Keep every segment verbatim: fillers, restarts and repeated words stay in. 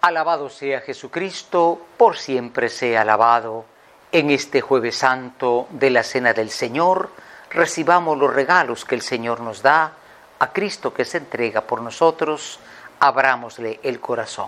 Alabado sea Jesucristo, por siempre sea alabado. En este Jueves Santo de la Cena del Señor, recibamos los regalos que el Señor nos da, a Cristo que se entrega por nosotros, abrámosle el corazón.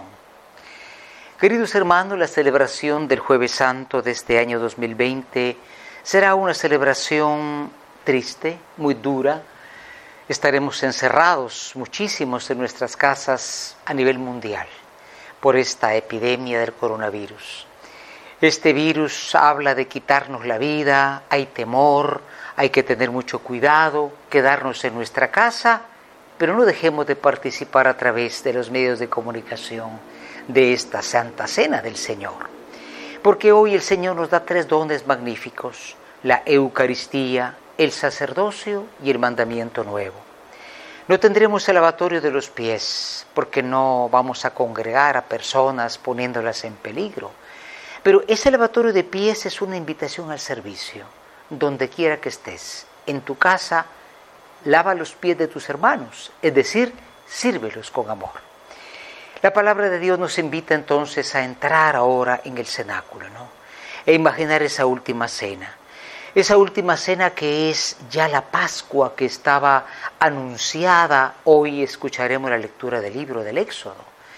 Queridos hermanos, la celebración del Jueves Santo de este año dos mil veinte será una celebración triste, muy dura. Estaremos encerrados muchísimos en nuestras casas a nivel mundial por esta epidemia del coronavirus. Este virus habla de quitarnos la vida, hay temor, hay que tener mucho cuidado, quedarnos en nuestra casa, pero no dejemos de participar a través de los medios de comunicación de esta Santa Cena del Señor. Porque hoy el Señor nos da tres dones magníficos: la Eucaristía, el sacerdocio y el mandamiento nuevo. No tendremos el lavatorio de los pies, porque no vamos a congregar a personas poniéndolas en peligro. Pero ese lavatorio de pies es una invitación al servicio. Donde quiera que estés, en tu casa, lava los pies de tus hermanos, es decir, sírvelos con amor. La palabra de Dios nos invita entonces a entrar ahora en el cenáculo, ¿no? E imaginar esa última cena. Esa última cena que es ya la Pascua que estaba anunciada. Hoy escucharemos la lectura del libro del Éxodo.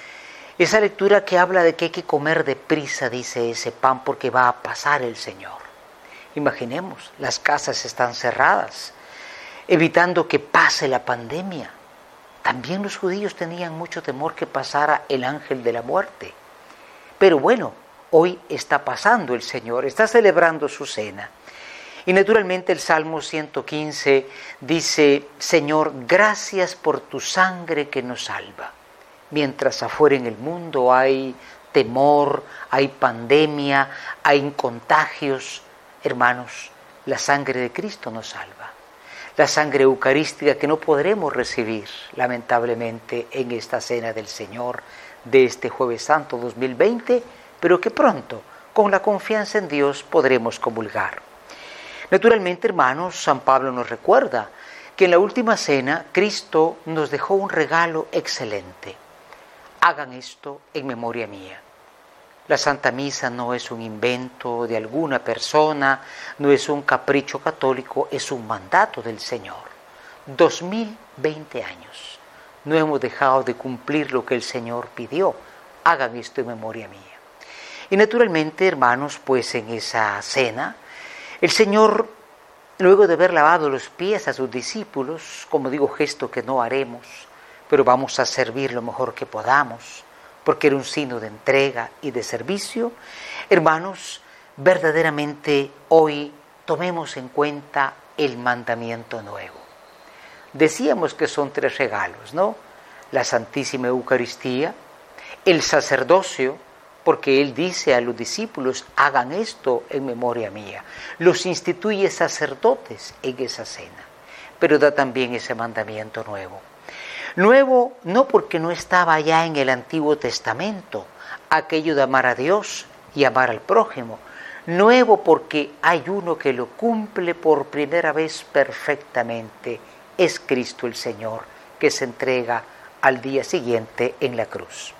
Esa lectura que habla de que hay que comer deprisa, dice ese pan, porque va a pasar el Señor. Imaginemos, las casas están cerradas, evitando que pase la pandemia. También los judíos tenían mucho temor que pasara el ángel de la muerte. Pero bueno, hoy está pasando el Señor, está celebrando su cena. Y naturalmente el Salmo ciento quince dice: Señor, gracias por tu sangre que nos salva. Mientras afuera en el mundo hay temor, hay pandemia, hay contagios, hermanos, la sangre de Cristo nos salva. La sangre eucarística que no podremos recibir, lamentablemente, en esta Cena del Señor de este Jueves Santo dos mil veinte, pero que pronto, con la confianza en Dios, podremos comulgar. Naturalmente, hermanos, San Pablo nos recuerda que en la última cena Cristo nos dejó un regalo excelente. Hagan esto en memoria mía. La Santa Misa no es un invento de alguna persona, no es un capricho católico, es un mandato del Señor. dos mil veinte años. No hemos dejado de cumplir lo que el Señor pidió. Hagan esto en memoria mía. Y naturalmente, hermanos, pues en esa cena, el Señor, luego de haber lavado los pies a sus discípulos, como digo, gesto que no haremos, pero vamos a servir lo mejor que podamos, porque era un signo de entrega y de servicio. Hermanos, verdaderamente hoy tomemos en cuenta el mandamiento nuevo. Decíamos que son tres regalos, ¿no? La Santísima Eucaristía, el sacerdocio, porque Él dice a los discípulos: hagan esto en memoria mía. Los instituye sacerdotes en esa cena, pero da también ese mandamiento nuevo. Nuevo no porque no estaba ya en el Antiguo Testamento, aquello de amar a Dios y amar al prójimo. Nuevo porque hay uno que lo cumple por primera vez perfectamente. Es Cristo el Señor, que se entrega al día siguiente en la cruz.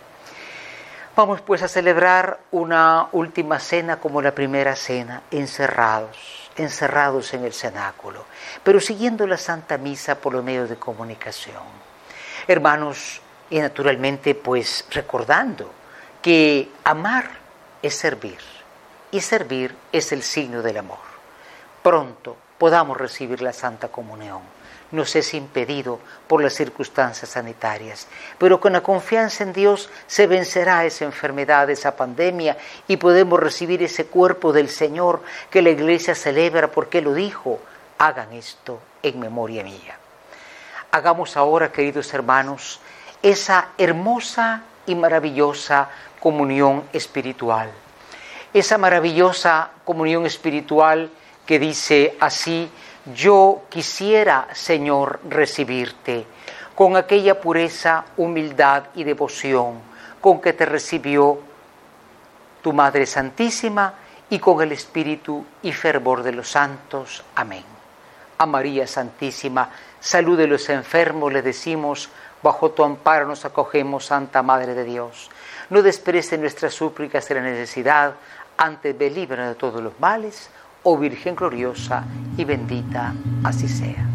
Vamos pues a celebrar una última cena como la primera cena, encerrados, encerrados en el cenáculo, pero siguiendo la Santa Misa por los medios de comunicación. Hermanos, y naturalmente pues recordando que amar es servir, y servir es el signo del amor. Pronto podamos recibir la Santa Comunión. Nos es impedido por las circunstancias sanitarias, pero con la confianza en Dios se vencerá esa enfermedad, esa pandemia, y podemos recibir ese cuerpo del Señor que la Iglesia celebra porque lo dijo: hagan esto en memoria mía. Hagamos ahora, queridos hermanos, esa hermosa y maravillosa comunión espiritual, esa maravillosa comunión espiritual que dice así: yo quisiera, Señor, recibirte con aquella pureza, humildad y devoción con que te recibió tu Madre Santísima, y con el espíritu y fervor de los santos. Amén. A María Santísima, salud de los enfermos, le decimos: bajo tu amparo nos acogemos, Santa Madre de Dios. no desprecies nuestras súplicas de la necesidad, antes ve líbranos de todos los males, oh Virgen gloriosa y bendita, así sea.